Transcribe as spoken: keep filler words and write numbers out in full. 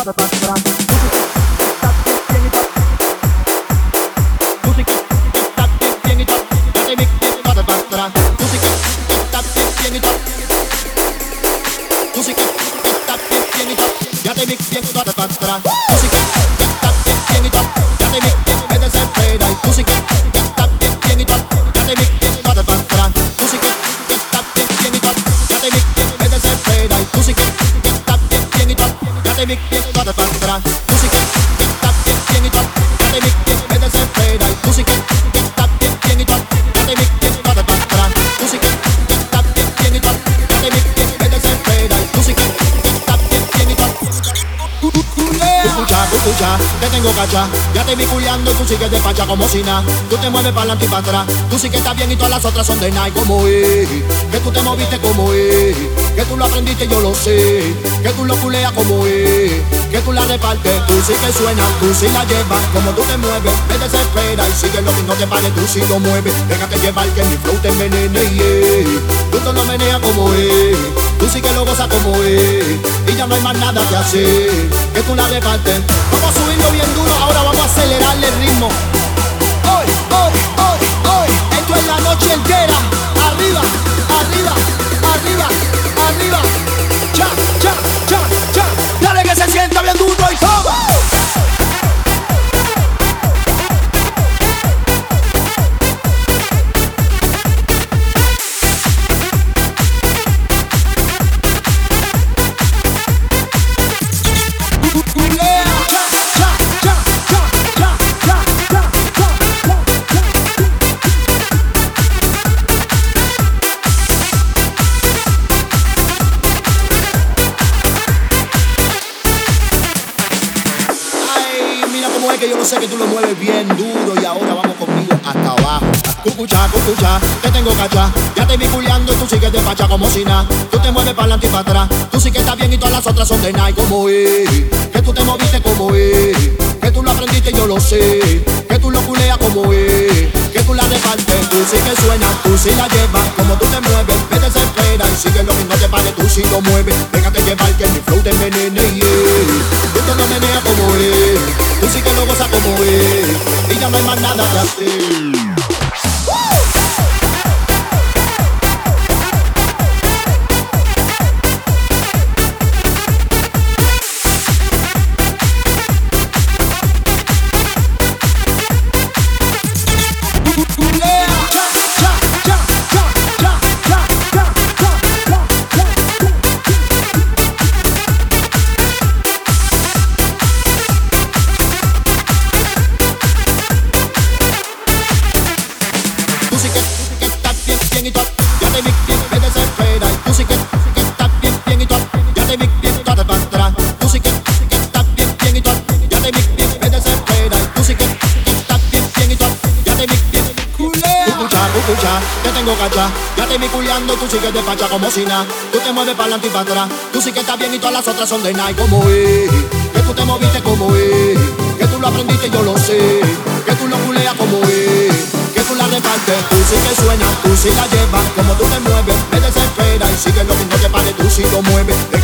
Te tengo cacha, ya te vi culiando y tú sigues de pacha como si nada. Tú te mueves para adelante y para atrás, tú sí que estás bien y todas las otras son de Nike. Como es, que tú te moviste como es, que tú lo aprendiste yo lo sé, que tú lo culeas como es, que tú la repartes, tú sí que suenas, tú sí la llevas. Como tú te mueves, me desespera y sigue lo que no te pares, tú sí lo mueves. Déjate llevar que mi flow te envenene, yeah. Tú te lo meneas como es, tú sí que lo gozas como es, y ya no hay más nada que hacer, que tú la repartes. Vamos a subirlo bien duro, ahora vamos a acelerarle el ritmo. Hoy, hoy, hoy, hoy, esto es la noche entera. Arriba, arriba, arriba, arriba. Cha, cha, cha, cha. Dale que se sienta bien duro y toma. Que yo no sé que tú lo mueves bien duro y ahora vamos conmigo hasta abajo. Cucucha, cucucha, te tengo cacha, ya te vi culiando y tú sigues de pacha como si nada. Tú te mueves para adelante y para atrás, tú sí que estás bien y todas las otras son de Nike. Como es, que tú te moviste como es, que tú lo aprendiste yo lo sé, que tú lo culeas como es, que tú la repartes, tú sí que suenas, tú sí la llevas. Como tú te mueves, me desespera y sigue lo que no te pares, tú sí lo mueves. Déjate llevar que mi flow te envenene, yeah. Tú te lo meneas como es, tú sí que lo gozas como es, y ya no hay más nada que hacer. Te tengo cacha, ya te vi culiando y tú sigues de pacha como si nada. Tú te mueves para adelante y para atrás, tú sí que estás bien y todas las otras son de Nike. Como es, que tú te moviste como es, que tú lo aprendiste yo lo sé, que tú lo culeas como es, que tú la repartes, tú sí que suenas, tú sí la llevas. Como tú te mueves, me desespera y sigue lo que no te pares, tú sí lo mueves.